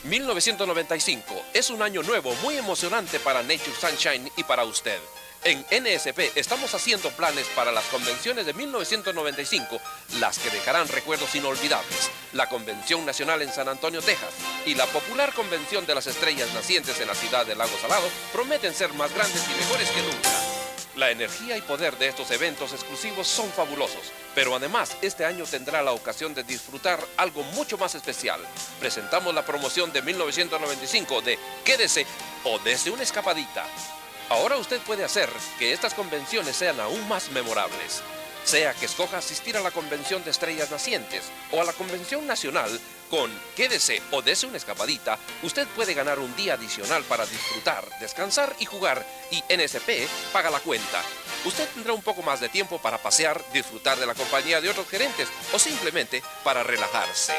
1995 es un año nuevo muy emocionante para Nature Sunshine y para usted. En NSP estamos haciendo planes para las convenciones de 1995, las que dejarán recuerdos inolvidables. La Convención Nacional en San Antonio, Texas, y la popular Convención de las Estrellas Nacientes en la ciudad de Lago Salado prometen ser más grandes y mejores que nunca. La energía y poder de estos eventos exclusivos son fabulosos, pero además este año tendrá la ocasión de disfrutar algo mucho más especial. Presentamos la promoción de 1995 de Quédese o Dese una escapadita. Ahora usted puede hacer que estas convenciones sean aún más memorables. Sea que escoja asistir a la Convención de Estrellas Nacientes o a la Convención Nacional, con Quédese o Dese una escapadita, usted puede ganar un día adicional para disfrutar, descansar y jugar, y NSP paga la cuenta. Usted tendrá un poco más de tiempo para pasear, disfrutar de la compañía de otros gerentes o simplemente para relajarse.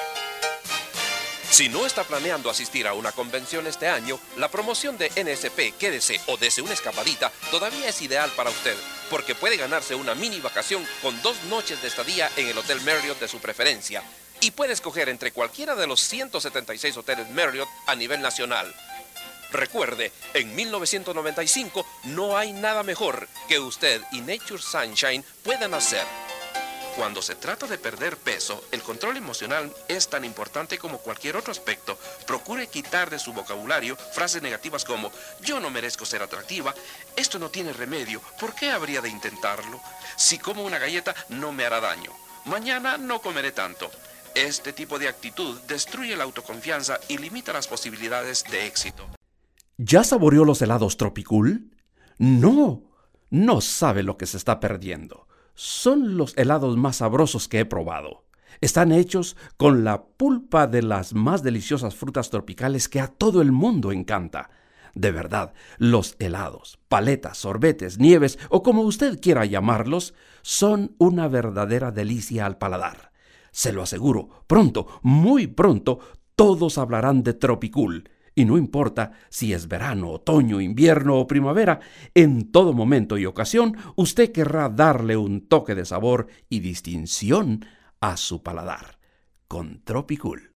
Si no está planeando asistir a una convención este año, la promoción de NSP Quédese o Dese una escapadita todavía es ideal para usted, porque puede ganarse una mini vacación con 2 noches de estadía en el Hotel Marriott de su preferencia, y puede escoger entre cualquiera de los 176 hoteles Marriott a nivel nacional. Recuerde, en 1995 no hay nada mejor que usted y Nature Sunshine puedan hacer. Cuando se trata de perder peso, el control emocional es tan importante como cualquier otro aspecto. Procure quitar de su vocabulario frases negativas como "yo no merezco ser atractiva", "esto no tiene remedio, ¿por qué habría de intentarlo?", "si como una galleta no me hará daño", "mañana no comeré tanto". Este tipo de actitud destruye la autoconfianza y limita las posibilidades de éxito. ¿Ya saboreó los helados Tropicool? No sabe lo que se está perdiendo. Son los helados más sabrosos que he probado. Están hechos con la pulpa de las más deliciosas frutas tropicales que a todo el mundo encanta. De verdad, los helados, paletas, sorbetes, nieves o como usted quiera llamarlos, son una verdadera delicia al paladar. Se lo aseguro, pronto, muy pronto, todos hablarán de Tropicool. Y no importa si es verano, otoño, invierno o primavera, en todo momento y ocasión, usted querrá darle un toque de sabor y distinción a su paladar con Tropicool.